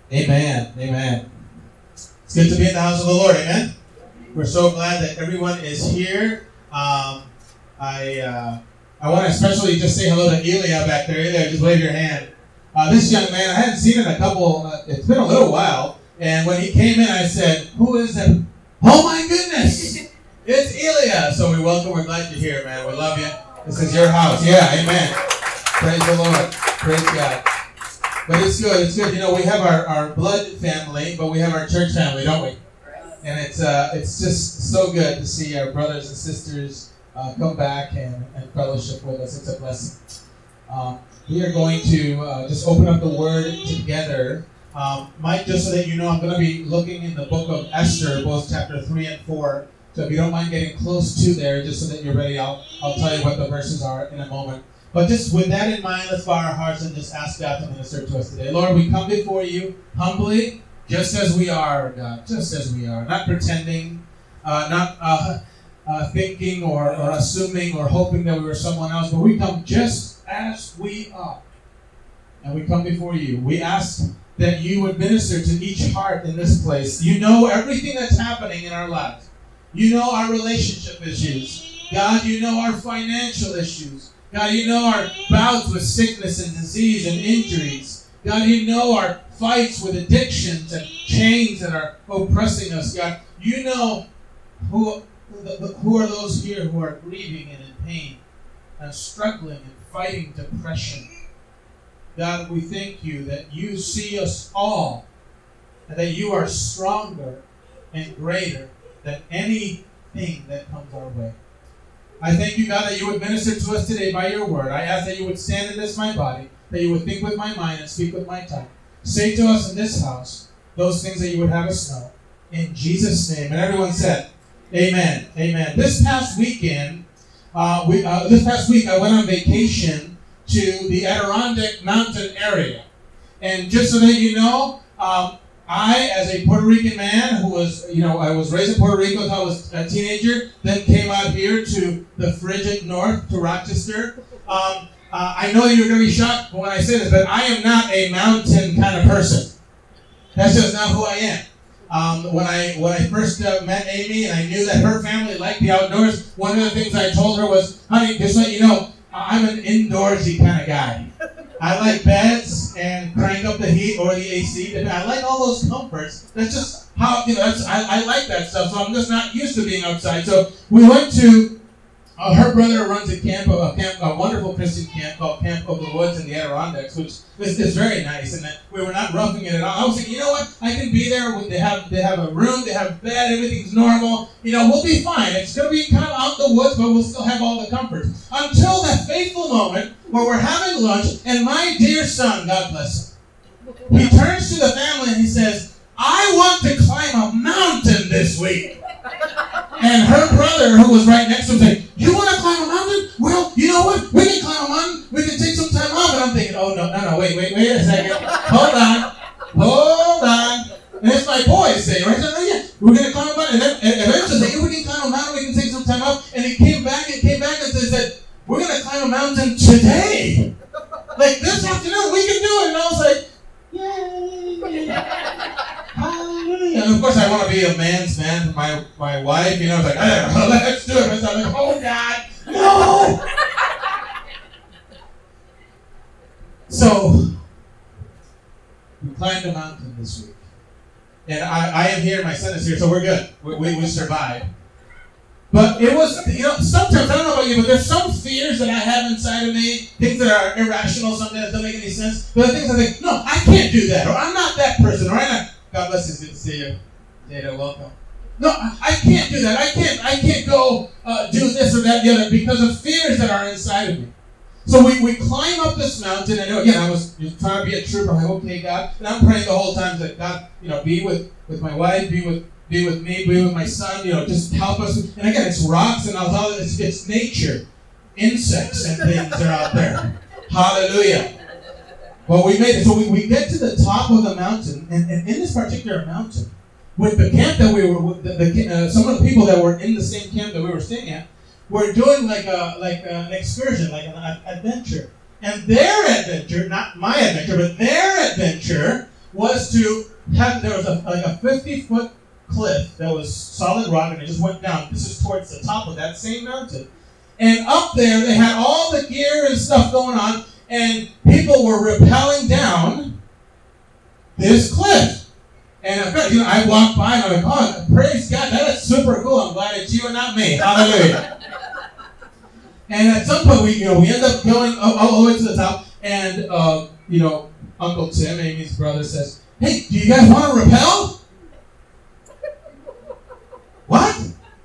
Amen. Amen. It's good to be in the house of the Lord. Amen. We're so glad that everyone is here. I want to especially just say hello to Elia back there. Elia, just wave your hand. This young man, I hadn't seen him in it's been a little while. And when he came in, I said, "Who is it?" "Oh my goodness, it's Elia." So we're glad you're here, man. We love you. This is your house. Yeah, amen. Praise the Lord. Praise God. But it's good. You know, we have our blood family, but we have our church family, don't we? And it's just so good to see our brothers and sisters come back and fellowship with us. It's a blessing. We are going to just open up the Word together. Mike, just so that you know, I'm going to be looking in the book of Esther, both chapter 3 and 4. So if you don't mind getting close to there, just so that you're ready, I'll tell you what the verses are in a moment. But just with that in mind, let's bow our hearts and just ask God to minister to us today. Lord, we come before you humbly, just as we are, God, just as we are. Not pretending, not thinking or assuming or hoping that we were someone else, but we come just as we are. And we come before you. We ask that you would minister to each heart in this place. You know everything that's happening in our lives. You know our relationship issues. God, you know our financial issues. God, you know our bouts with sickness and disease and injuries. God, you know our fights with addictions and chains that are oppressing us. God, you know who are those here who are grieving and in pain and struggling and fighting depression. God, we thank you that you see us all and that you are stronger and greater than anything that comes our way. I thank you, God, that you would minister to us today by your word. I ask that you would stand in this, my body, that you would think with my mind and speak with my tongue. Say to us in this house those things that you would have us know. In Jesus' name. And everyone said, amen. Amen. This past week, I went on vacation to the Adirondack Mountain area. And just so that you know, I, as a Puerto Rican man who was, I was raised in Puerto Rico until I was a teenager, then came out here to the frigid north, to Rochester. I know you're going to be shocked when I say this, but I am not a mountain kind of person. That's just not who I am. When I first met Amy and I knew that her family liked the outdoors, one of the things I told her was, honey, just let you know, I'm an indoorsy kind of guy. I like beds and crank up the heat or the AC. I like all those comforts. That's just how, I like that stuff. So I'm just not used to being outside. So we went to, her brother runs a wonderful Christian camp called Camp of the Woods in the Adirondacks, which is very nice. And that we were not roughing it at all. I was thinking, you know what? I can be there. They have a room. They have a bed. Everything's normal. We'll be fine. It's going to be kind of out in the woods, but we'll still have all the comforts. Until that fateful moment where we're having lunch, and my dear son, God bless him, he turns to the family and he says, I want to climb a mountain this week. And her brother, who was right next to him, said, you want to climb a mountain? Well, you know what? We can climb a mountain. We can take some time off. And I'm thinking, oh, no, wait a second. Hold on. And it's my boys saying, right? So, oh, yeah, we're going to climb a mountain. And then eventually, we can climb a mountain. We can take some time off. And he came back and said, we're going to climb a mountain today. Like this afternoon, we can do it. And I was like, yay. Hallelujah. And of course, I want to be a man's man for my wife. It's like, let's do it. And so I'm like, oh, God, no. So, we climbed a mountain this week. And I am here, my son is here, so we're good. We survived. But it was, sometimes, I don't know about you, but there's some fears that I have inside of me, things that are irrational, something that doesn't make any sense. But the things I think, no, I can't do that, or I'm not that person, or I'm not. God bless you, it's good to see you. Jada, welcome. No, I can't do that. I can't go do this or that, the other, because of fears that are inside of me. So we climb up this mountain, and again, I was just trying to be a trooper. I'm like, okay, God, and I'm praying the whole time that God, be with my wife, be with me, be with my son, just help us. And again, it's rocks and all it's nature. Insects and things are out there. Hallelujah. Well, we made it. So we get to the top of the mountain, and in this particular mountain, with the camp that we were with, some of the people that were in the same camp that we were staying at, were doing like an excursion, like an adventure. And their adventure, not my adventure, but their adventure was to have, there was a 50-foot cliff that was solid rock, and it just went down. This is towards the top of that same mountain. And up there, they had all the gear and stuff going on, and people were rappelling down this cliff. And I walked by and I'm like, oh, praise God, that is super cool. I'm glad it's you and not me. Hallelujah. And at some point, we end up going all the way to the top, and Uncle Tim, Amy's brother, says, hey, do you guys want to rappel? What?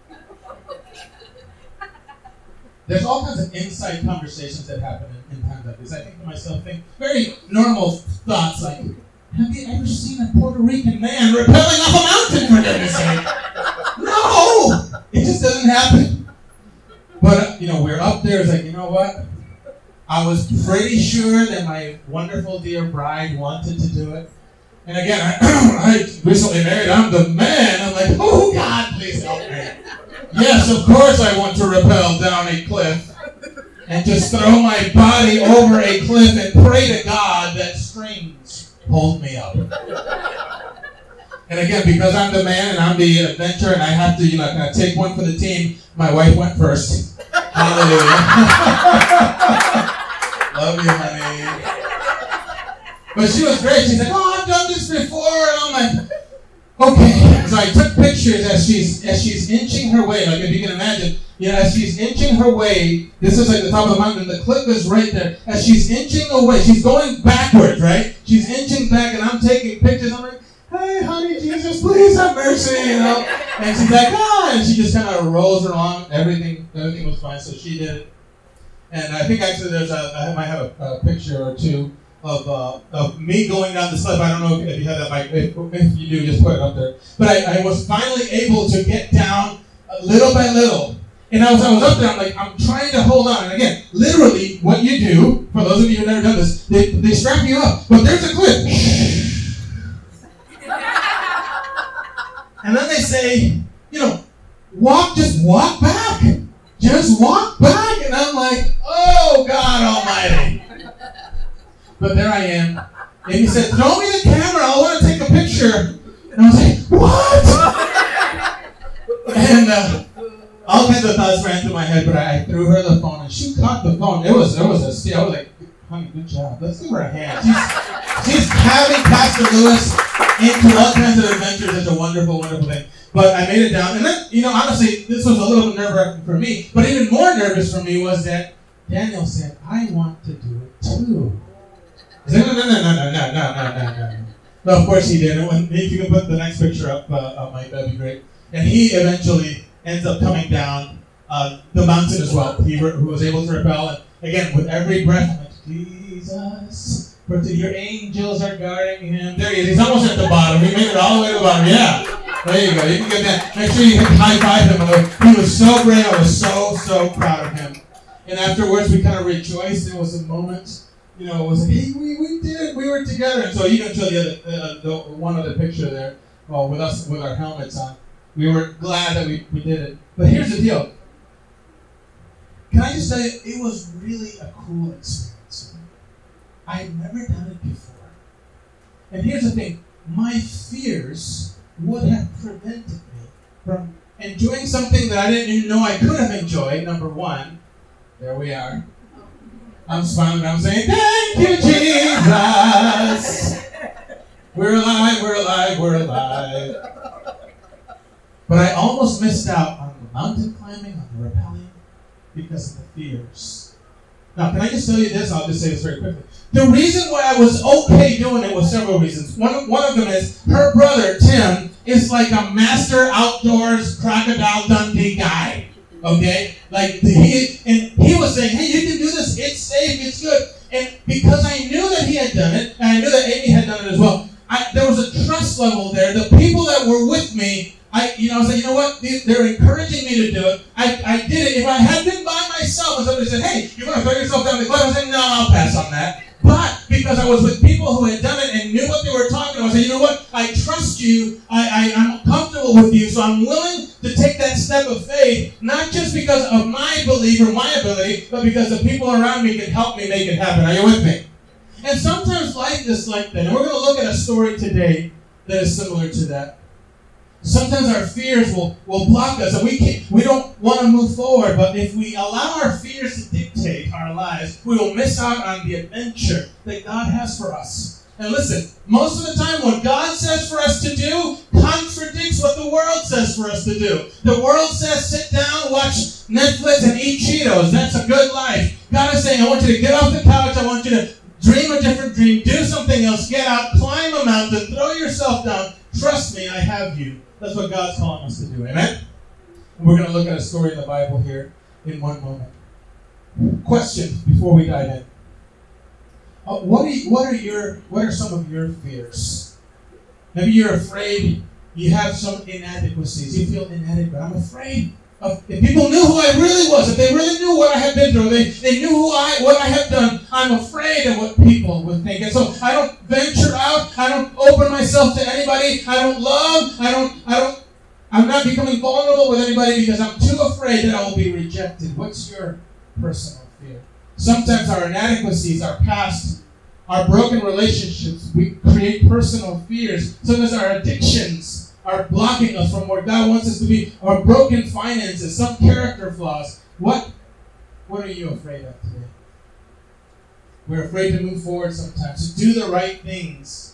There's all kinds of inside conversations that happen in times like this. I think to myself, very normal thoughts like, have you ever seen a Puerto Rican man rappelling off a mountain, for goodness sake? No! It just doesn't happen. But, we're up there. It's like, you know what? I was pretty sure that my wonderful dear bride wanted to do it. And again, I recently married. I'm the man. I'm like, oh, God, please help me. Yes, of course I want to rappel down a cliff and just throw my body over a cliff and pray to God that strings hold me up. And again, because I'm the man and I'm the adventurer and I have to, kind of take one for the team, my wife went first. Hallelujah. Love you, honey. But she was great. She's like, oh, I've done this before. And I'm like, okay. So I took pictures as she's inching her way. Like if you can imagine, as she's inching her way, this is like the top of the mountain, the cliff is right there. As she's inching away, she's going backwards, right? She's inching back and I'm taking pictures. I'm like, hey, honey, Jesus, please have mercy, And she's like, and she just kind of rolls along. Everything was fine, so she did it. And I think actually I might have a picture or two of me going down the slope. I don't know if you have that mic. If you do, just put it up there. But I was finally able to get down little by little. And as I was up there, I'm trying to hold on. And again, literally, what you do, for those of you who've never done this, they strap you up. But there's a cliff. And then they say, just walk back. Just walk back. And I'm like, oh, God Almighty. But there I am. And he said, throw me the camera. I want to take a picture. And I was like, what? And all kinds of thoughts ran through my head, but I threw her the phone, and she caught the phone. I was like, honey, good job. Let's give her a hand. She's having Pastor Lewis into all kinds of adventures. It's a wonderful, wonderful thing. But I made it down. And then, honestly, this was a little nerve-wracking for me. But even more nervous for me was that Daniel said, I want to do it too. I said, no. No, of course he did. And if you can put the next picture up, Mike, that'd be great. And he eventually ends up coming down the mountain as well. Who was able to rappel. And again, with every breath, I'm like, Jesus, for your angels are guarding him. There he is. He's almost at the bottom. He made it all the way to the bottom. Yeah. There you go. You can get that. Make sure you high-five him. He was so brave. I was so proud of him. And afterwards, we kind of rejoiced. There was a moment, it was like, hey, we did it. We were together. And so you can show the one other picture there, with us with our helmets on. We were glad that we did it. But here's the deal. Can I just tell you, it was really a cool experience. I had never done it before. And here's the thing. My fears would have prevented me from enjoying something that I didn't even know I could have enjoyed, number one. There we are. I'm smiling, I'm saying, thank you, Jesus. We're alive. But I almost missed out on the mountain climbing, on the rappelling, because of the fears. Now, can I just tell you this? I'll just say this very quickly. The reason why I was okay doing it was several reasons. One of them is her brother, Tim, is like a master outdoors Crocodile Dundee guy. Okay? He was saying, hey, you can do this. It's safe. It's good. And because I knew that he had done it, and I knew that Amy had done it as well, there was a trust level there. The people that were with me, I was like, you know what? They're encouraging me to do it. I did it. If I had been by myself and somebody said, hey, you're going to throw yourself down the cliff, I was like, no, I'll pass on that. But because I was with people who had done it and knew what they were talking about, I said, you know what? I trust you. I'm comfortable with you, so I'm willing to take that step of faith, not just because of my belief or my ability, but because the people around me can help me make it happen. Are you with me? And sometimes life is like that. And we're going to look at a story today that is similar to that. Sometimes our fears will block us, and we don't want to move forward. But if we allow our fears to dictate our lives, we will miss out on the adventure that God has for us. And listen, most of the time what God says for us to do contradicts what the world says for us to do. The world says sit down, watch Netflix, and eat Cheetos. That's a good life. God is saying, I want you to get off the couch. I want you to dream a different dream. Do something else. Get out, climb a mountain, throw yourself down. Trust me, I have you. That's what God's calling us to do. Amen? And we're going to look at a story in the Bible here in one moment. Questions before we dive in. What are some of your fears? Maybe you're afraid. You have some inadequacies. You feel inadequate. I'm afraid of if people knew who I really was, if they really knew what I had been through, they knew what I have done. I'm afraid of what people would think. And so I don't venture out. I don't open myself to anybody. I don't love. I'm not becoming vulnerable with anybody because I'm too afraid that I will be rejected. What's your personal fear? Sometimes our inadequacies, our past, our broken relationships, we create personal fears. Sometimes our addictions are blocking us from where God wants us to be. Our broken finances, some character flaws. What are you afraid of today? We're afraid to move forward sometimes, to do the right things.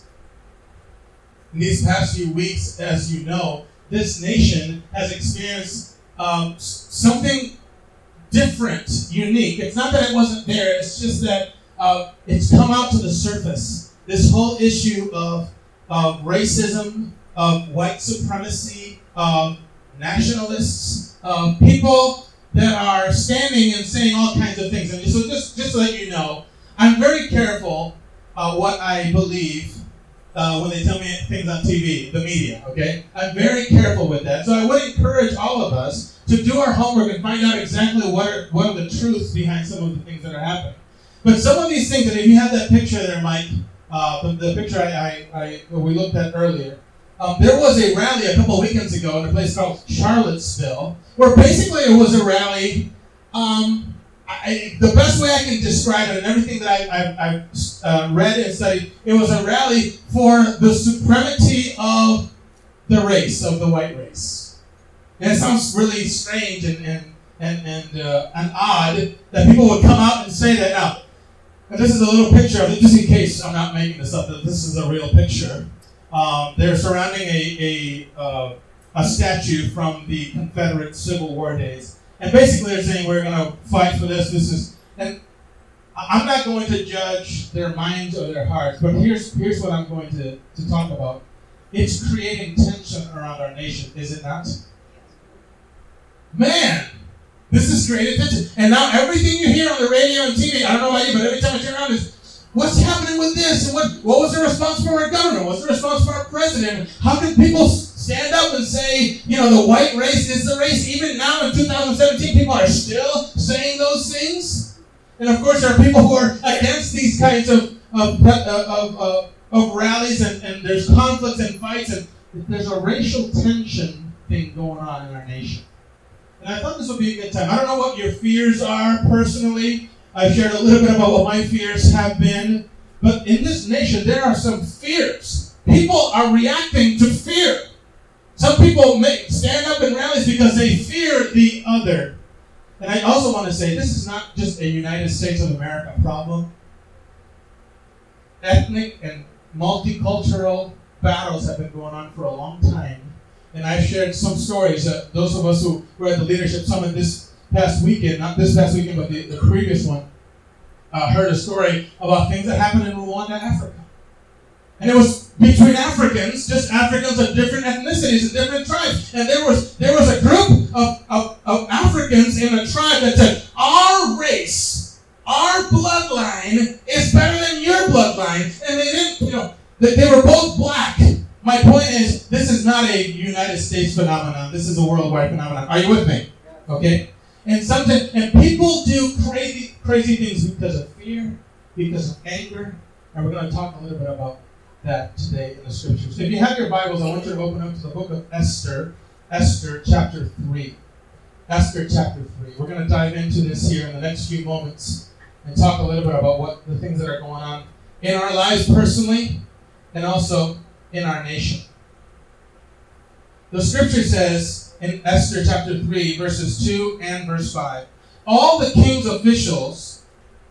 In these past few weeks, as you know, this nation has experienced something different, unique. It's not that it wasn't there. It's just that it's come out to the surface. This whole issue of racism, of white supremacy, of nationalists, of people that are standing and saying all kinds of things. And so just to let you know, I'm very careful what I believe when they tell me things on TV, the media, okay? I'm very careful with that. So I would encourage all of us to do our homework and find out exactly what are the truths behind some of the things that are happening. But some of these things, and if you have that picture there, Mike, the picture we looked at earlier, there was a rally a couple of weekends ago in a place called Charlottesville, where basically it was a rally. The best way I can describe it, and everything that I've read and studied, it was a rally for the supremacy of the race, of the white race. And it sounds really strange and odd that people would come out and say that. Now, this is a little picture of it, just in case I'm not making this up, that this is a real picture. They're surrounding a statue from the Confederate Civil War days. And basically they're saying we're going to fight for this. And I'm not going to judge their minds or their hearts, but here's what I'm going to talk about. It's creating tension around our nation, is it not? Man, this is creating tension. And now everything you hear on the radio and TV, I don't know about you, but every time I turn around is, what's happening with this? And what was the response from our governor? What's the response from our president? How can people stand up and say, the white race is the race? Even now in 2017, people are still saying those things. And of course, there are people who are against these kinds of rallies, and there's conflicts and fights, and there's a racial tension thing going on in our nation. And I thought this would be a good time. I don't know what your fears are personally. I've shared a little bit about what my fears have been. But in this nation, there are some fears. People are reacting to fear. Some people stand up in rallies because they fear the other. And I also want to say, this is not just a United States of America problem. Ethnic and multicultural battles have been going on for a long time. And I've shared some stories. Those of us who were at the Leadership Summit this past weekend, not this past weekend, but the previous one, heard a story about things that happened in Rwanda, Africa. And it was between Africans, just Africans of different ethnicities and different tribes. And there was a group of Africans in a tribe that said, our race, our bloodline is better than your bloodline. And they didn't, they were both black. My point is, this is not a United States phenomenon. This is a worldwide phenomenon. Are you with me? Okay? And people do crazy things because of fear, because of anger. And we're going to talk a little bit about that today in the scriptures. If you have your Bibles, I want you to open up to the book of Esther, Esther chapter 3. Esther chapter 3. We're going to dive into this here in the next few moments and talk a little bit about what the things that are going on in our lives personally and also in our nation. The scripture says in Esther chapter 3, verses 2 and verse 5, all the king's officials,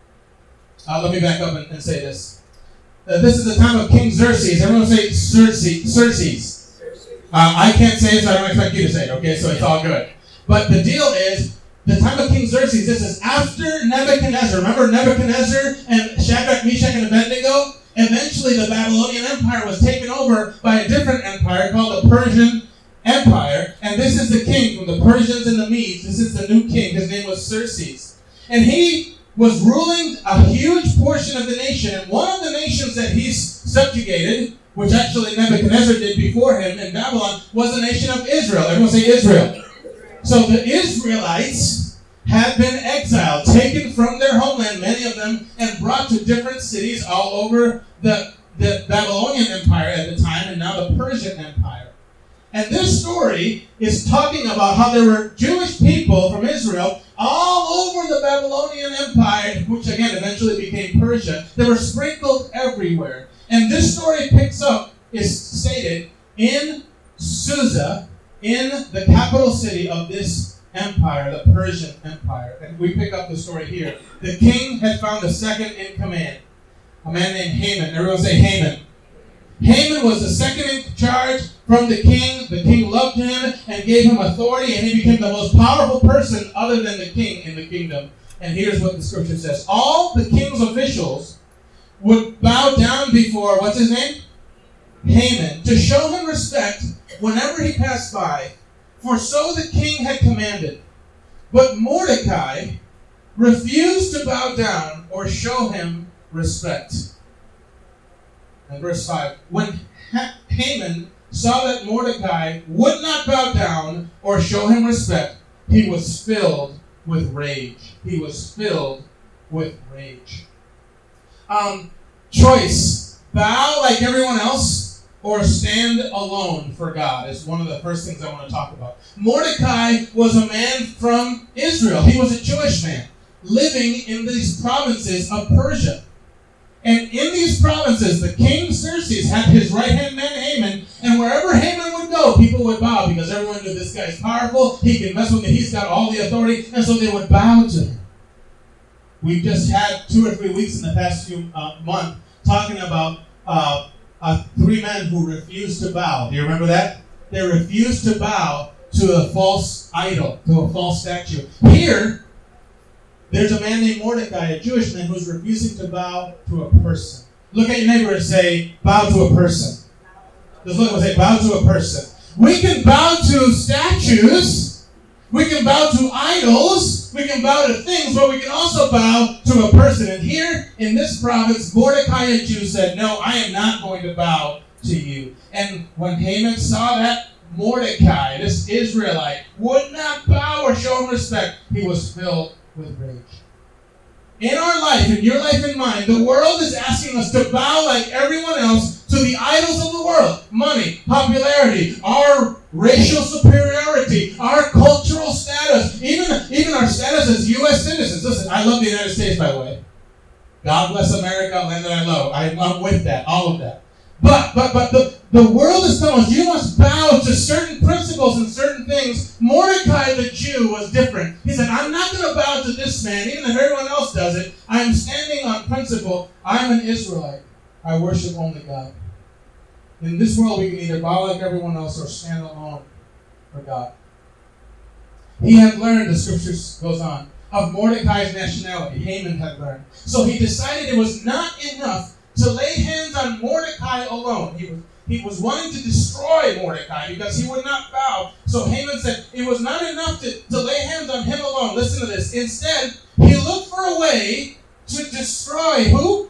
let me back up and say this. This is the time of King Xerxes. Everyone say Xerxes. I can't say it, so I don't expect you to say it, okay? So it's all good. But the deal is, the time of King Xerxes, this is after Nebuchadnezzar. Remember Nebuchadnezzar and Shadrach, Meshach, and Abednego? Eventually, the Babylonian Empire was taken over by a different empire called the Persian Empire. And this is the king from the Persians and the Medes. This is the new king. His name was Xerxes. And he was ruling a huge portion of the nation. And one of the nations that he subjugated, which actually Nebuchadnezzar did before him in Babylon, was the nation of Israel. Everyone say Israel. So the Israelites had been exiled, taken from their homeland, many of them, and brought to different cities all over the Babylonian Empire at the time, and now the Persian Empire. And this story is talking about how there were Jewish people from Israel all over the Babylonian Empire, which again eventually became Persia. They were sprinkled everywhere. And this story is stated in Susa, in the capital city of this empire, the Persian Empire. And we pick up the story here. The king had found a second in command, a man named Haman. Everyone say Haman. Haman was the second in charge from the king. The king loved him and gave him authority, and he became the most powerful person other than the king in the kingdom. And here's what the scripture says. All the king's officials would bow down before, what's his name? Haman, to show him respect whenever he passed by, for so the king had commanded. But Mordecai refused to bow down or show him respect. And verse 5, when Haman saw that Mordecai would not bow down or show him respect, he was filled with rage. He was filled with rage. Choice, bow like everyone else or stand alone for God is one of the first things I want to talk about. Mordecai was a man from Israel. He was a Jewish man living in these provinces of Persia. And in these provinces, the king Xerxes had his right-hand man Haman, and wherever Haman would go, people would bow because everyone knew this guy's powerful, he can mess with me, he's got all the authority, and so they would bow to him. We've just had 2 or 3 weeks in the past few months talking about 3 men who refused to bow. Do you remember that? They refused to bow to a false idol, to a false statue. Here, there's a man named Mordecai, a Jewish man, who's refusing to bow to a person. Look at your neighbor and say, bow to a person. Just look and say, bow to a person. We can bow to statues. We can bow to idols. We can bow to things, but we can also bow to a person. And here in this province, Mordecai, a Jew, said, no, I am not going to bow to you. And when Haman saw that Mordecai, this Israelite, would not bow or show him respect, he was filled with rage. In our life, in your life and mine, the world is asking us to bow like everyone else to the idols of the world. Money, popularity, our racial superiority, our cultural status, even our status as U.S. citizens. Listen, I love the United States, by the way. God bless America, land that I love. I'm with that, all of that. But the world is telling us you must bow to certain principles and certain things. Mordecai the Jew was different. He said, I'm not going to bow to this man, even if everyone else does it. I'm standing on principle. I'm an Israelite. I worship only God. In this world, we can either bow like everyone else or stand alone for God. He had learned, the scripture goes on, of Mordecai's nationality. Haman had learned. So he decided it was not enough to lay hands on Mordecai alone. He was wanting to destroy Mordecai because he would not bow. So Haman said it was not enough to lay hands on him alone. Listen to this. Instead, he looked for a way to destroy who?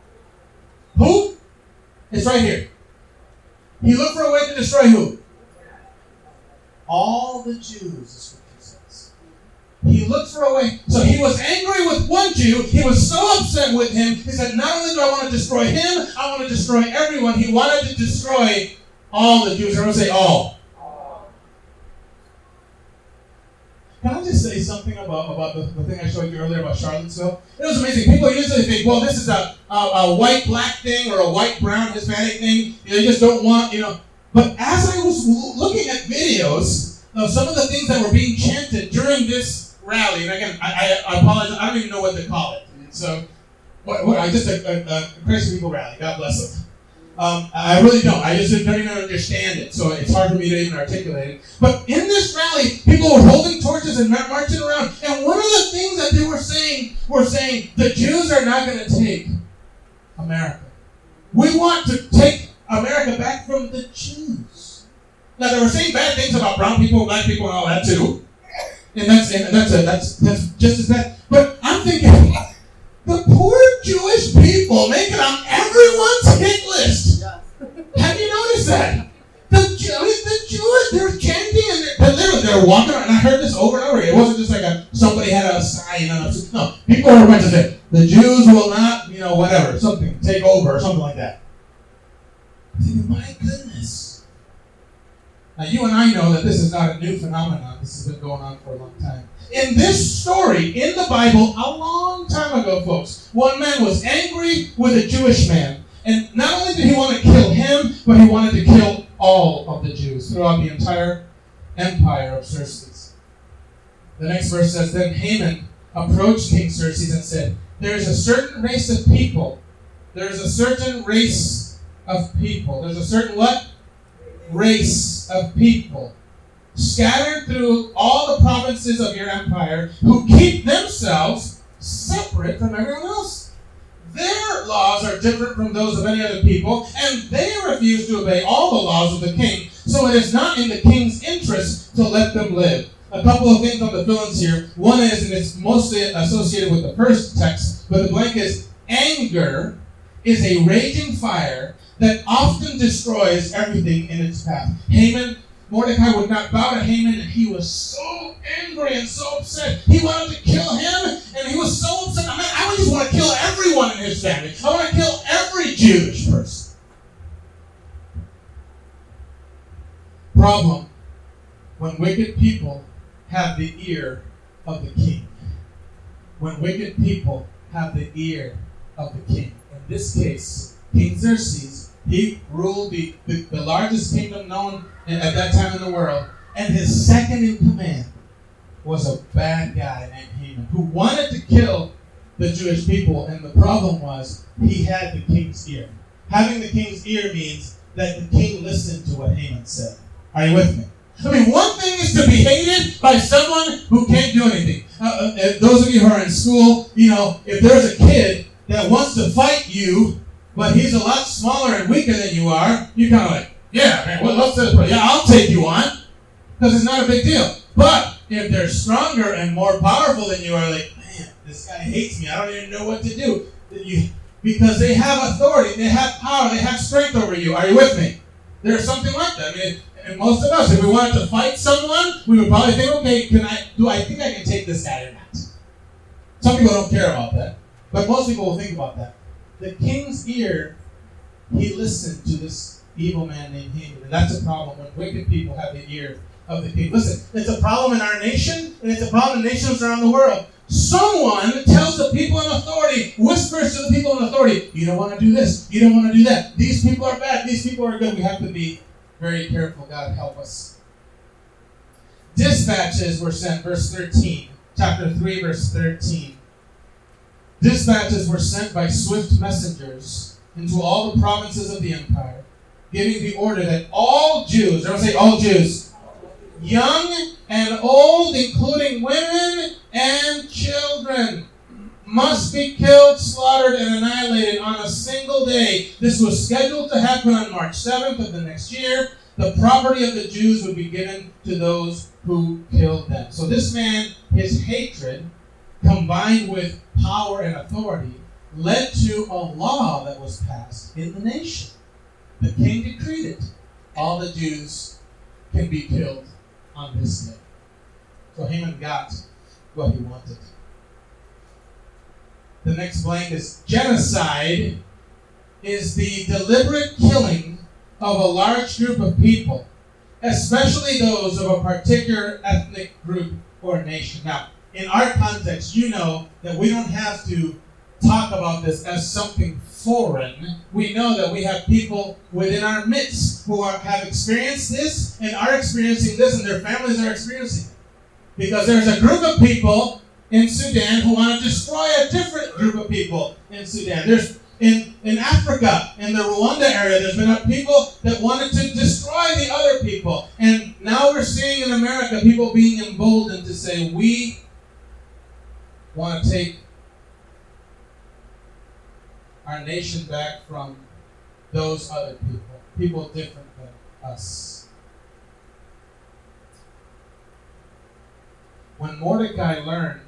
Who? It's right here. He looked for a way to destroy who? All the Jews. He looked for a way. So he was angry with one Jew. He was so upset with him. He said, not only do I want to destroy him, I want to destroy everyone. He wanted to destroy all the Jews. Everyone say all. Can I just say say something about the thing I showed you earlier about Charlottesville? It was amazing. People usually think, well, this is a white-black thing or a white-brown Hispanic thing. They just don't want, But as I was looking at videos of some of the things that were being chanted during this rally, and again, I apologize, I don't even know what to call it. So, just a crazy people rally. God bless them. I really don't. I just don't even understand it, so it's hard for me to even articulate it. But in this rally, people were holding torches and marching around, and one of the things that they were saying, the Jews are not going to take America. We want to take America back from the Jews. Now, they were saying bad things about brown people, black people, and all that too, and that's just as bad. But I'm thinking, the poor Jewish people make it on everyone's hit list. Have you noticed that? The Jews, they're chanting and they're walking around. And I heard this over and over again. It wasn't just like somebody had a sign. No, people are going to say, the Jews will not, whatever, something, take over or something like that. I think, my goodness. Now, you and I know that this is not a new phenomenon. This has been going on for a long time. In this story, in the Bible, a long time ago, folks, one man was angry with a Jewish man. And not only did he want to kill him, but he wanted to kill all of the Jews throughout the entire empire of Xerxes. The next verse says, Then Haman approached King Xerxes and said, There is a certain race of people. There is a certain race of people. There's a certain what? Race of people scattered through all the provinces of your empire who keep themselves separate from everyone else. Their laws are different from those of any other people, and they refuse to obey all the laws of the king. So it is not in the king's interest to let them live. A couple of things on the fill-ins here. One is, and it's mostly associated with the first text, but the blank is, anger is a raging fire that often destroys everything in its path. Mordecai would not bow to Haman, and he was so angry and so upset. He wanted to kill him, and he was so upset. I just want to kill everyone in his family. I want to kill every Jewish person. Problem: when wicked people have the ear of the king. When wicked people have the ear of the king. In this case, King Xerxes, he ruled the largest kingdom known at that time in the world, and his second in command was a bad guy named Haman who wanted to kill the Jewish people, and the problem was he had the king's ear. Having the king's ear means that the king listened to what Haman said. Are you with me? One thing is to be hated by someone who can't do anything. Those of you who are in school, if there's a kid that wants to fight you, but he's a lot smaller and weaker than you are, you're kind of like, yeah, man, what's this? Yeah, I'll take you on, because it's not a big deal. But if they're stronger and more powerful than you are, like, man, this guy hates me. I don't even know what to do. Because they have authority, they have power, they have strength over you. Are you with me? There's something like that. And most of us, if we wanted to fight someone, we would probably think, okay, do I think I can take this guy or not? Some people don't care about that, but most people will think about that. The king's ear, he listened to this evil man named Haman. And that's a problem when wicked people have the ear of the king. Listen, it's a problem in our nation, and it's a problem in nations around the world. Someone tells the people in authority, whispers to the people in authority, you don't want to do this, you don't want to do that. These people are bad, these people are good. We have to be very careful. God help us. Dispatches were sent, verse 13, chapter 3, verse 13. Dispatches were sent by swift messengers into all the provinces of the empire, giving the order that all Jews, everyone say all Jews, young and old, including women and children, must be killed, slaughtered, and annihilated on a single day. This was scheduled to happen on March 7th of the next year. The property of the Jews would be given to those who killed them. So this man, his hatred, combined with power and authority, led to a law that was passed in the nation. The king decreed it. All the Jews can be killed on this day. So Haman got what he wanted. The next blank is genocide is the deliberate killing of a large group of people, especially those of a particular ethnic group or a nation. Now, in our context, you know that we don't have to talk about this as something foreign. We know that we have people within our midst who have experienced this and are experiencing this, and their families are experiencing it. Because there's a group of people in Sudan who want to destroy a different group of people in Sudan. There's in Africa, in the Rwanda area, there's been people that wanted to destroy the other people. And now we're seeing in America people being emboldened to say, we want to take our nation back from those other people different than us. When Mordecai learned,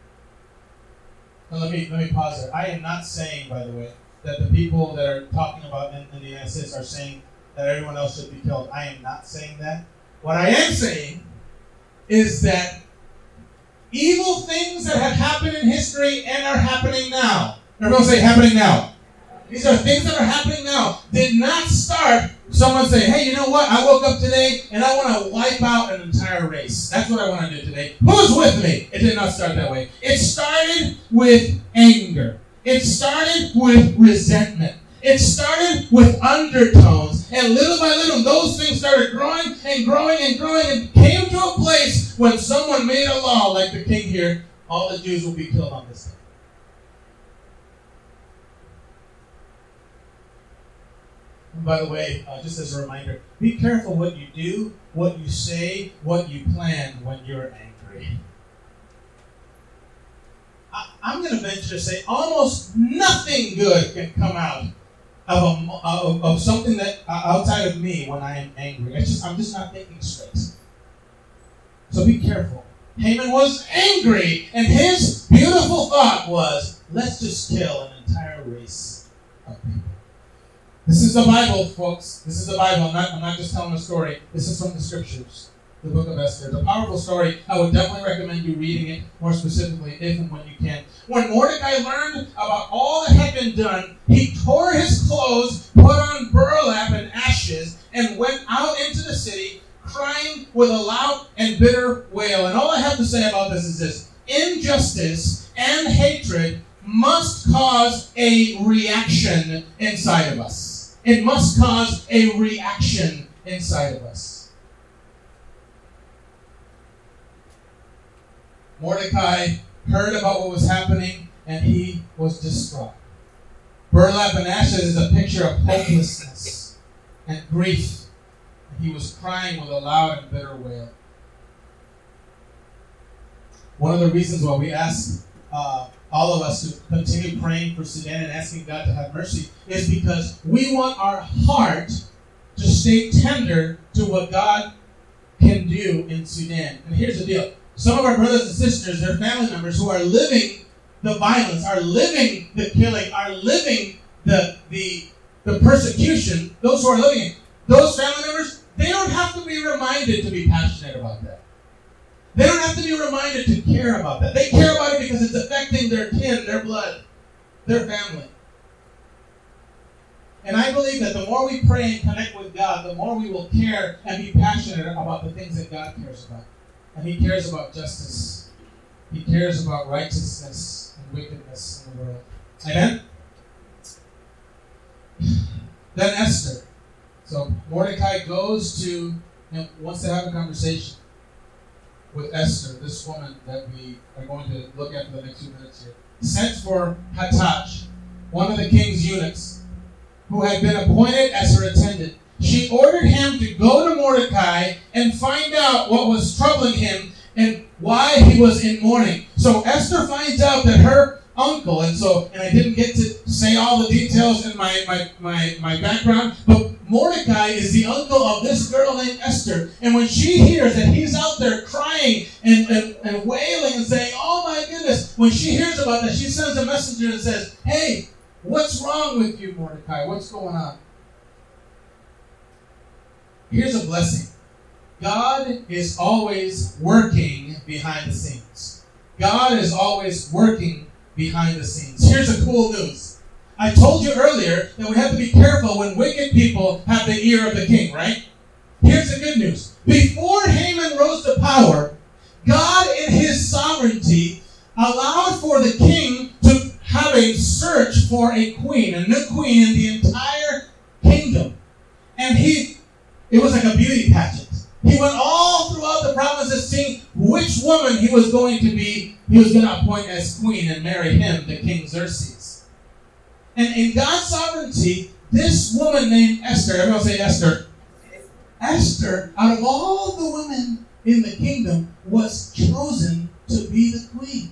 let me pause there. I am not saying, by the way, that the people that are talking about in the United States are saying that everyone else should be killed. I am not saying that. What I am saying is that evil things that have happened in history and are happening now. Everyone say happening now. These are things that are happening now. Did not start someone say, hey, you know what? I woke up today and I want to wipe out an entire race. That's what I want to do today. Who's with me? It did not start that way. It started with anger. It started with resentment. It started with undertones. And little by little, those things started growing and growing and growing and came to a place when someone made a law like the king here, all the Jews will be killed on this day. And by the way, just as a reminder, be careful what you do, what you say, what you plan when you're angry. I'm going to venture to say almost nothing good can come out of something that outside of me when I am angry. I'm just not thinking straight. So be careful. Haman was angry, and his beautiful thought was, let's just kill an entire race of people. This is the Bible, folks. This is the Bible. I'm not just telling a story. This is from the scriptures. The book of Esther. It's a powerful story. I would definitely recommend you reading it more specifically if and when you can. When Mordecai learned about all that had been done, he tore his clothes, put on burlap and ashes, and went out into the city crying with a loud and bitter wail. And all I have to say about this is this. Injustice and hatred must cause a reaction inside of us. It must cause a reaction inside of us. Mordecai heard about what was happening, and he was distraught. Burlap and ashes is a picture of hopelessness and grief. And he was crying with a loud and bitter wail. One of the reasons why we ask all of us to continue praying for Sudan and asking God to have mercy is because we want our heart to stay tender to what God can do in Sudan. And here's the deal. Some of our brothers and sisters, their family members who are living the violence, are living the killing, are living the persecution, those who are living it, those family members, they don't have to be reminded to be passionate about that. They don't have to be reminded to care about that. They care about it because it's affecting their kin, their blood, their family. And I believe that the more we pray and connect with God, the more we will care and be passionate about the things that God cares about. And He cares about justice. He cares about righteousness and wickedness in the world. Amen? Then Esther. So Mordecai goes to, wants to have a conversation with Esther, this woman that we are going to look at for the next few minutes here. Sent for Hathach, one of the king's eunuchs, who had been appointed as her attendant. She ordered him to go to Mordecai and find out what was troubling him and why he was in mourning. So Esther finds out that her uncle, and I didn't get to say all the details in my background, but Mordecai is the uncle of this girl named Esther. And when she hears that he's out there crying and wailing and saying, oh my goodness, when she hears about that, she sends a messenger and says, hey, what's wrong with you, Mordecai? What's going on? Here's a blessing. God is always working behind the scenes. God is always working behind the scenes. Here's the cool news. I told you earlier that we have to be careful when wicked people have the ear of the king, right? Here's the good news. Before Haman rose to power, God in his sovereignty allowed for the king to have a search for a queen, a new queen in the entire kingdom. And it was like a beauty pageant. He went all throughout the provinces seeing which woman he was going to appoint as queen and marry him, the King Xerxes. And in God's sovereignty, this woman named Esther, everyone say Esther. Esther, out of all the women in the kingdom, was chosen to be the queen.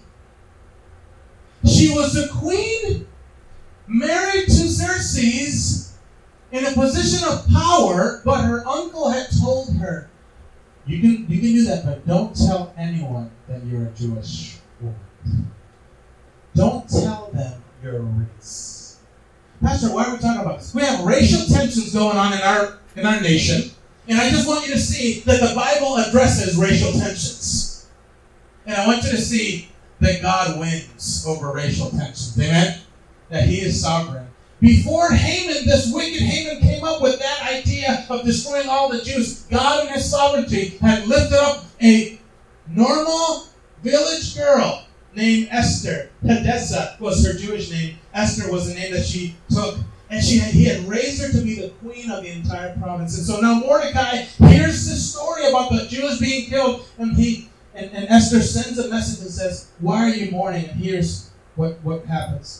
She was the queen, married to Xerxes, in a position of power, but her uncle had told her, you can do that, but don't tell anyone that you're a Jewish woman. Don't tell them your race. Pastor, why are we talking about this? We have racial tensions going on in our nation, and I just want you to see that the Bible addresses racial tensions. And I want you to see that God wins over racial tensions. Amen? That he is sovereign. Before Haman, this wicked Haman, came up with that idea of destroying all the Jews, God in his sovereignty had lifted up a normal village girl named Esther. Hadassah was her Jewish name. Esther was the name that she took. And he had raised her to be the queen of the entire province. And so now Mordecai hears this story about the Jews being killed, and Esther sends a message and says, why are you mourning? And here's what happens.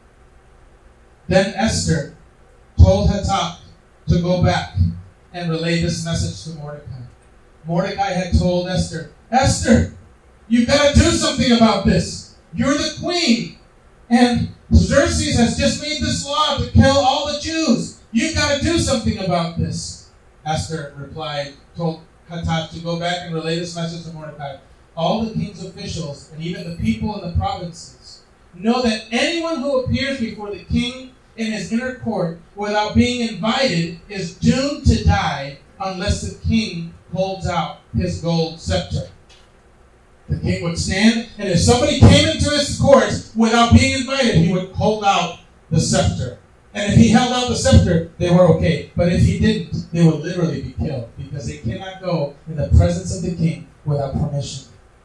Then Esther told Hathach to go back and relay this message to Mordecai. Mordecai had told Esther, Esther, you've got to do something about this. You're the queen. And Xerxes has just made this law to kill all the Jews. You've got to do something about this. Esther replied, told Hathach to go back and relay this message to Mordecai. All the king's officials and even the people in the provinces know that anyone who appears before the king in his inner court without being invited is doomed to die unless the king holds out his gold scepter. The king would stand, and if somebody came into his court without being invited, he would hold out the scepter. And if he held out the scepter, they were okay. But if he didn't, they would literally be killed, because they cannot go in the presence of the king without permission.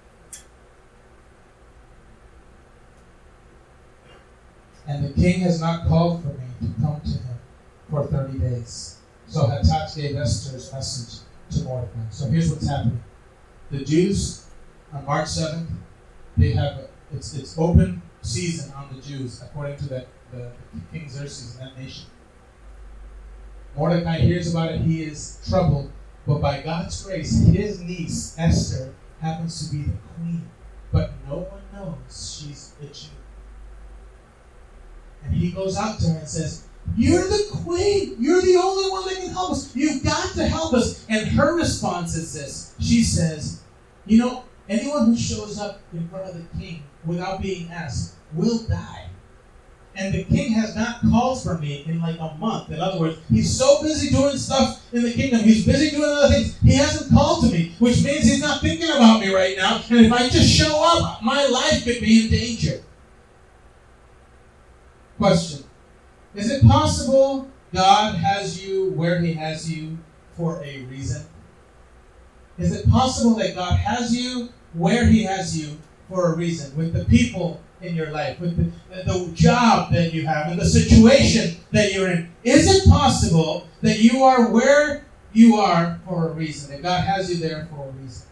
And the king has not called for me to come to him for 30 days. So Hathach gave Esther's message to Mordecai. So here's what's happening. The Jews, on March 7th, they have it's open season on the Jews, according to the King Xerxes in that nation. Mordecai hears about it. He is troubled. But by God's grace, his niece, Esther, happens to be the queen. But no one knows she's a Jew. And he goes out to her and says, you're the queen. You're the only one that can help us. You've got to help us. And her response is this. She says, anyone who shows up in front of the king without being asked will die. And the king has not called for me in like a month. In other words, he's so busy doing stuff in the kingdom. He's busy doing other things. He hasn't called to me, which means he's not thinking about me right now. And if I just show up, my life could be in danger. Question. Is it possible God has you where he has you for a reason? Is it possible that God has you where he has you for a reason? With the people in your life, with the job that you have, and the situation that you're in. Is it possible that you are where you are for a reason? That God has you there for a reason?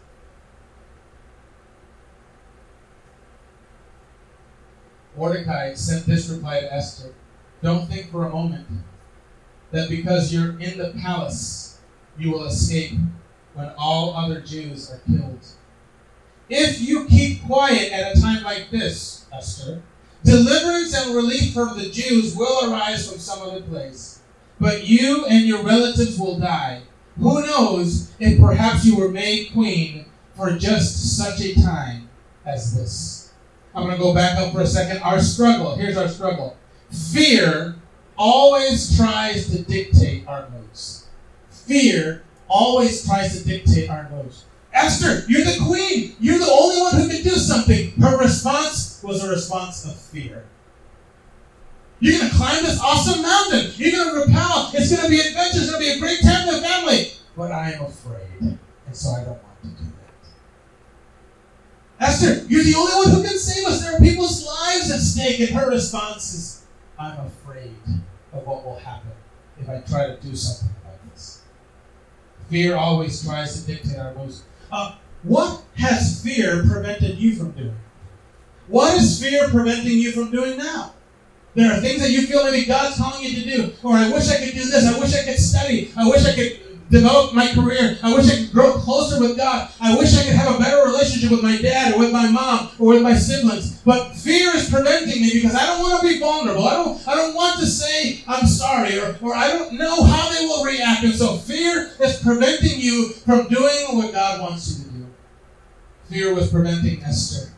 Mordecai sent this reply to Esther. Don't think for a moment that because you're in the palace, you will escape when all other Jews are killed. If you keep quiet at a time like this, Esther, deliverance and relief from the Jews will arise from some other place. But you and your relatives will die. Who knows if perhaps you were made queen for just such a time as this. I'm going to go back up for a second. Our struggle. Here's our struggle. Fear always tries to dictate our moves. Fear always tries to dictate our moves. Esther, you're the queen. You're the only one who can do something. Her response was a response of fear. You're going to climb this awesome mountain. You're going to rappel. It's going to be adventure. It's going to be a great time with the family. But I am afraid. And so I don't want to do that. Esther, you're the only one who can save us. There are people's lives at stake. And her response is, I'm afraid of what will happen if I try to do something about this. Fear always tries to dictate our moves. What has fear prevented you from doing? What is fear preventing you from doing now? There are things that you feel maybe God's calling you to do. Or I wish I could do this. I wish I could study. I wish I could develop my career. I wish I could grow closer with God. I wish I could have a better relationship with my dad or with my mom or with my siblings. But fear is preventing me because I don't want to be vulnerable. I don't want to say I'm sorry or I don't know how they will react. And so fear is preventing you from doing what God wants you to do. Fear was preventing Esther.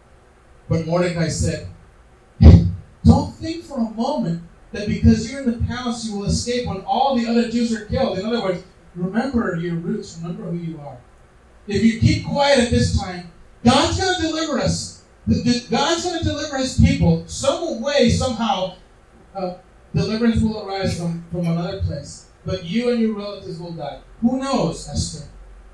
But Mordecai said, don't think for a moment that because you're in the palace you will escape when all the other Jews are killed. In other words, remember your roots. Remember who you are. If you keep quiet at this time, God's going to deliver us. God's going to deliver his people. Some way, somehow, deliverance will arise from another place. But you and your relatives will die. Who knows, Esther?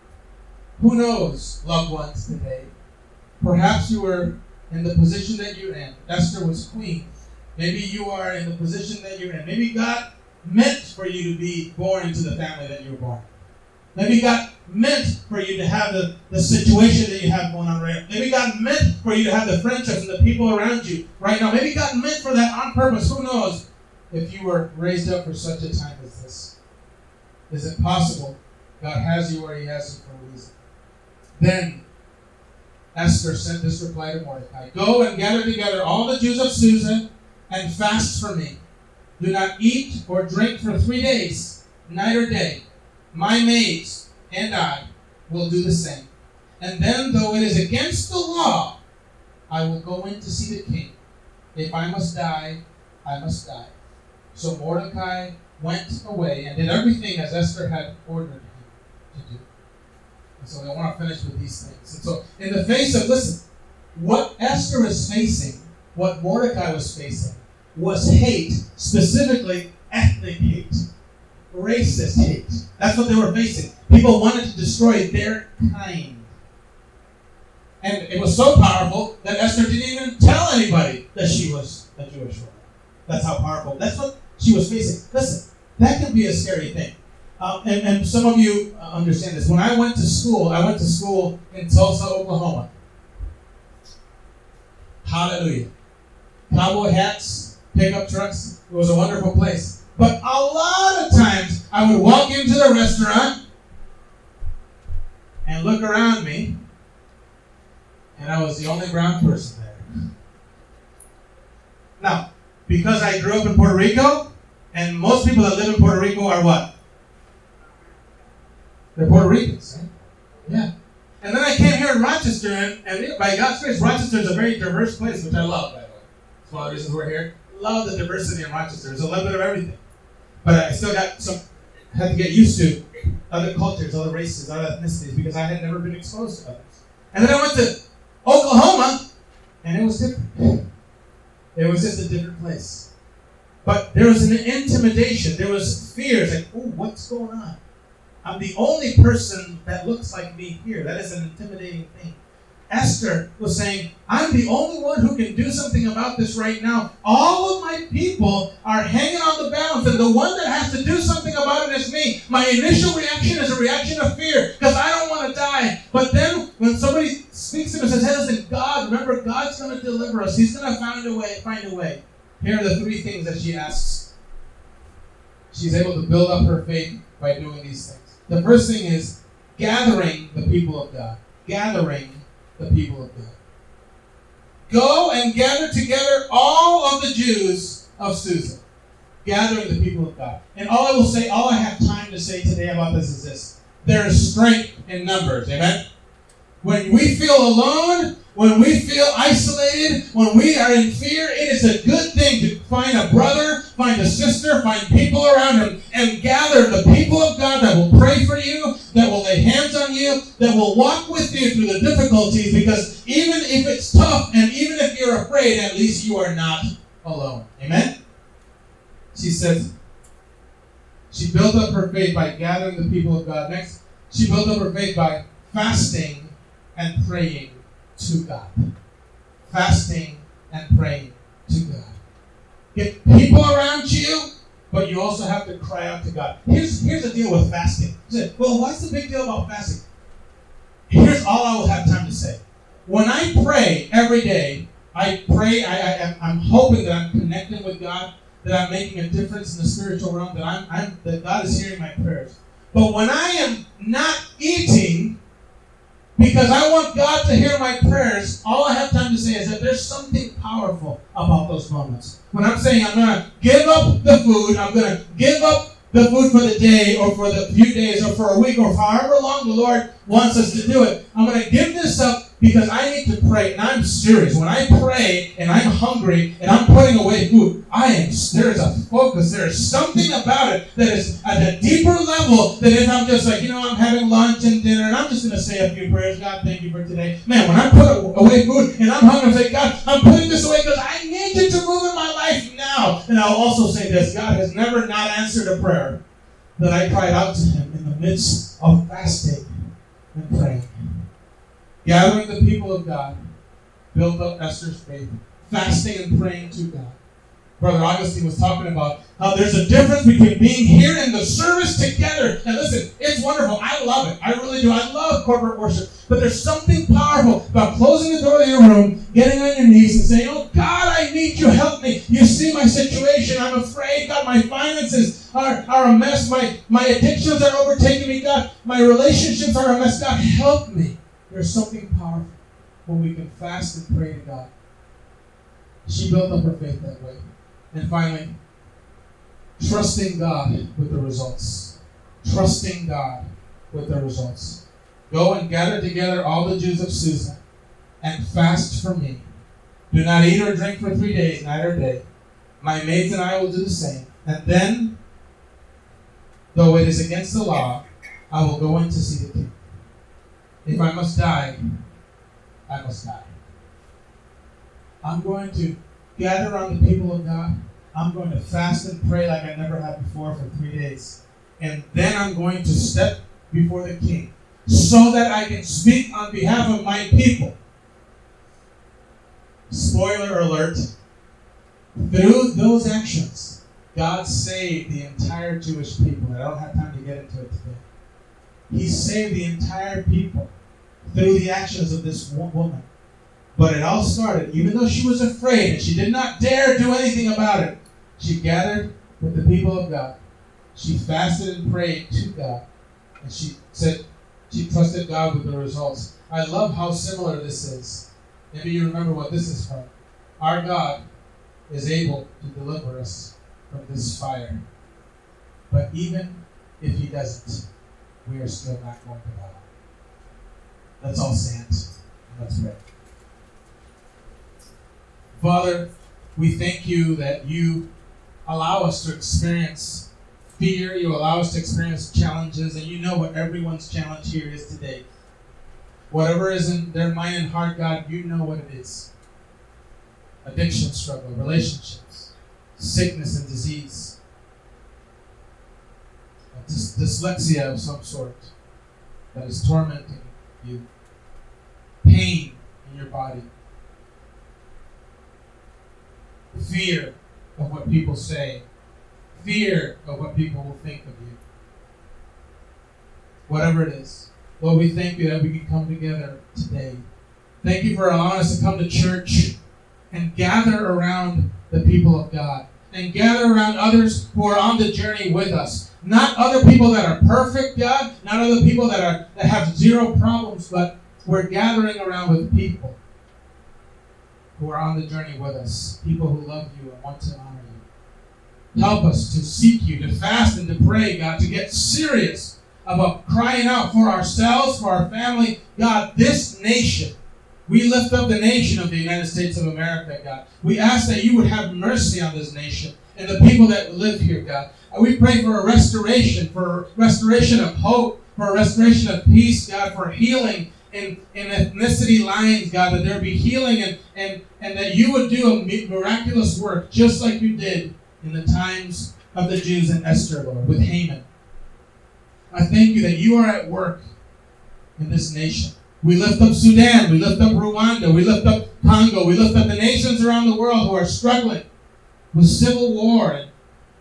Who knows, loved ones today? Perhaps you were in the position that you're in. Esther was queen. Maybe you are in the position that you're in. Maybe God meant for you to be born into the family that you were born. Maybe God meant for you to have the situation that you have going on right now. Maybe God meant for you to have the friendships and the people around you right now. Maybe God meant for that on purpose. Who knows if you were raised up for such a time as this? Is it possible God has you where he has you for a reason? Then Esther sent this reply to Mordecai. Go and gather together all the Jews of Susa and fast for me. Do not eat or drink for 3 days, night or day. My maids and I will do the same. And then, though it is against the law, I will go in to see the king. If I must die, I must die. So Mordecai went away and did everything as Esther had ordered him to do. And so I want to finish with these things. And so, in the face of, listen, what Esther was facing, what Mordecai was facing, was hate, specifically ethnic hate, racist hate. That's what they were facing. People wanted to destroy their kind. And it was so powerful that Esther didn't even tell anybody that she was a Jewish woman. That's how powerful. That's what she was facing. Listen, that can be a scary thing. And some of you understand this. When I went to school in Tulsa, Oklahoma. Hallelujah. Cowboy hats, pickup trucks. It was a wonderful place. But a lot of times, I would walk into the restaurant and look around me, and I was the only brown person there. Now, because I grew up in Puerto Rico, and most people that live in Puerto Rico are what? They're Puerto Ricans, right? Yeah. And then I came here in Rochester, and by God's grace, Rochester is a very diverse place, which I love, by the way. It's one of the reasons we're here. Love the diversity in Rochester. There's a little bit of everything. But I still had to get used to other cultures, other races, other ethnicities, because I had never been exposed to others. And then I went to Oklahoma, and it was different. It was just a different place. But there was an intimidation. There was fear. It's like, ooh, what's going on? I'm the only person that looks like me here. That is an intimidating thing. Esther was saying, I'm the only one who can do something about this right now. All of my people are hanging on the balance, and the one that has to do something about it is me. My initial reaction is a reaction of fear, because I don't want to die. But then when somebody speaks to me and says, hey, listen, God, remember, God's going to deliver us. He's going to find a way. Here are the 3 things that she asks. She's able to build up her faith by doing these things. The first thing is gathering the people of God. Gathering the people of God. Go and gather together all of the Jews of Susa. Gathering the people of God. And all I have time to say today about this is this. There is strength in numbers. Amen? When we feel alone, when we feel isolated, when we are in fear, it is a good thing to find a brother, find a sister, find people around him, and gather the people of God that will pray for you, that will lay hands on you, that will walk with you through the difficulties, because even if it's tough and even if you're afraid, at least you are not alone. Amen? She says, she built up her faith by gathering the people of God. Next, she built up her faith by fasting and praying to God. Fasting and praying to God. Get people around you, but you also have to cry out to God. Here's the deal with fasting. You say, well, what's the big deal about fasting? Here's all I will have time to say. When I pray every day, I pray, I'm hoping that I'm connecting with God, that I'm making a difference in the spiritual realm, that God is hearing my prayers. But when I am not eating, because I want God to hear my prayers, all I have time to say is that there's something powerful about those moments. When I'm saying I'm going to give up the food, I'm going to give up the food for the day or for the few days or for a week or for however long the Lord wants us to do it. I'm going to give this up because I need to pray. And I'm serious. When I pray and I'm hungry and I'm putting away food, there is a focus. There is something about it that is at a deeper level than if I'm just like, I'm having lunch and dinner and I'm just going to say a few prayers. God, thank you for today. Man, when I put away food and I'm hungry, I say, God, I'm putting this away because I need you to move in my life now. And I'll also say this. God has never not answered a prayer that I cried out to Him in the midst of fasting and praying. Gathering the people of God built up Esther's faith, fasting and praying to God. Brother Augustine was talking about how there's a difference between being here in the service together. And listen, it's wonderful. I love it. I really do. I love corporate worship. But there's something powerful about closing the door of your room, getting on your knees and saying, oh, God, I need you. Help me. You see my situation. I'm afraid. God, my finances are a mess. My addictions are overtaking me. God, my relationships are a mess. God, help me. There's something powerful when we can fast and pray to God. She built up her faith that way. And finally, trusting God with the results. Trusting God with the results. Go and gather together all the Jews of Susa and fast for me. Do not eat or drink for 3 days, night or day. My maids and I will do the same. And then, though it is against the law, I will go in to see the king. If I must die, I must die. I'm going to gather around the people of God. I'm going to fast and pray like I never have before for 3 days. And then I'm going to step before the king so that I can speak on behalf of my people. Spoiler alert. Through those actions, God saved the entire Jewish people. I don't have time to get into it today. He saved the entire people through the actions of this one woman. But it all started, even though she was afraid and she did not dare do anything about it, she gathered with the people of God. She fasted and prayed to God. And she said she trusted God with the results. I love how similar this is. Maybe you remember what this is from. Our God is able to deliver us from this fire. But even if He doesn't, we are still not going to bow. Let's all stand and let's pray. Father, we thank you that you allow us to experience fear, you allow us to experience challenges, and you know what everyone's challenge here is today. Whatever is in their mind and heart, God, you know what it is. Addiction struggle, relationships, sickness and disease, dyslexia of some sort that is tormenting you, pain in your body, fear of what people say, fear of what people will think of you. Whatever it is, Lord, we thank you that we can come together today. Thank you for allowing us to come to church and gather around the people of God and gather around others who are on the journey with us. Not other people that are perfect, God, not other people that have zero problems, but we're gathering around with people who are on the journey with us, people who love you and want to honor you. Help us to seek you, to fast and to pray, God, to get serious about crying out for ourselves, for our family. God, this nation, we lift up the nation of the United States of America, God. We ask that you would have mercy on this nation and the people that live here, God. And we pray for a restoration of hope, for a restoration of peace, God, for healing in ethnicity lines, God, that there be healing and that you would do a miraculous work just like you did in the times of the Jews in Esther, Lord, with Haman. I thank you that you are at work in this nation. We lift up Sudan. We lift up Rwanda. We lift up Congo. We lift up the nations around the world who are struggling with civil war. And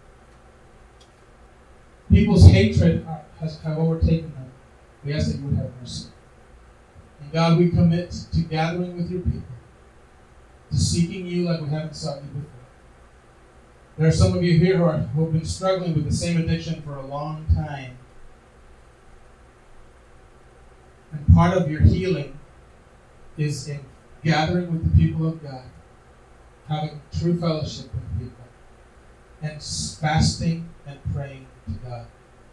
people's hatred have overtaken them. We ask that you would have mercy. And God, we commit to gathering with your people, to seeking you like we haven't sought you before. There are some of you here who have been struggling with the same addiction for a long time. And part of your healing is in gathering with the people of God, having true fellowship with people, and fasting and praying to God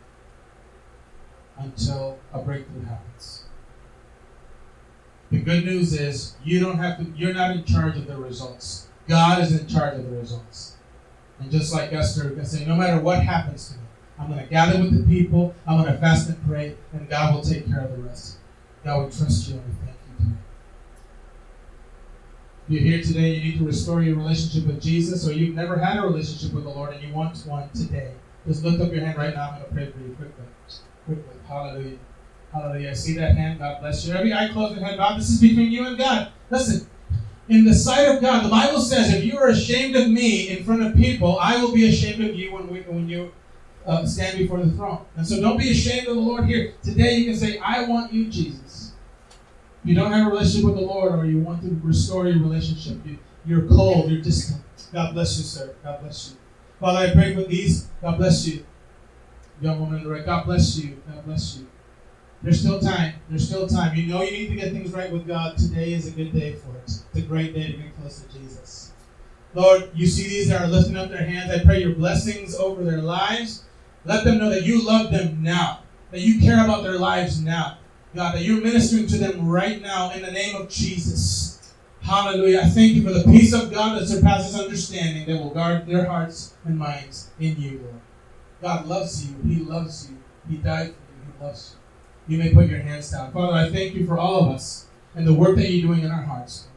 until a breakthrough happens. The good news is you're not in charge of the results. God is in charge of the results. And just like Esther can say, no matter what happens to me, I'm going to gather with the people, I'm going to fast and pray, and God will take care of the rest. God, we trust you and we thank you today. If you're here today, you need to restore your relationship with Jesus, or you've never had a relationship with the Lord and you want one today. Just lift up your hand right now. I'm going to pray for you quickly. Hallelujah. Hallelujah. I see that hand. God bless you. Every eye closed and head bowed. This is between you and God. Listen. In the sight of God, the Bible says, if you are ashamed of me in front of people, I will be ashamed of you when you stand before the throne. And so don't be ashamed of the Lord here. Today you can say, I want you, Jesus. If you don't have a relationship with the Lord, or you want to restore your relationship, you're cold, you're distant. God bless you, sir. God bless you. Father, I pray for these. God bless you. Young woman in the right. God bless you. God bless you. There's still time. There's still time. You know you need to get things right with God. Today is a good day for it. It's a great day to get close to Jesus. Lord, you see these that are lifting up their hands. I pray your blessings over their lives. Let them know that you love them now. That you care about their lives now. God, that you're ministering to them right now in the name of Jesus. Hallelujah. I thank you for the peace of God that surpasses understanding that will guard their hearts and minds in you, Lord. God loves you. He loves you. He died for you. He loves you. You may put your hands down. Father, I thank you for all of us and the work that you're doing in our hearts.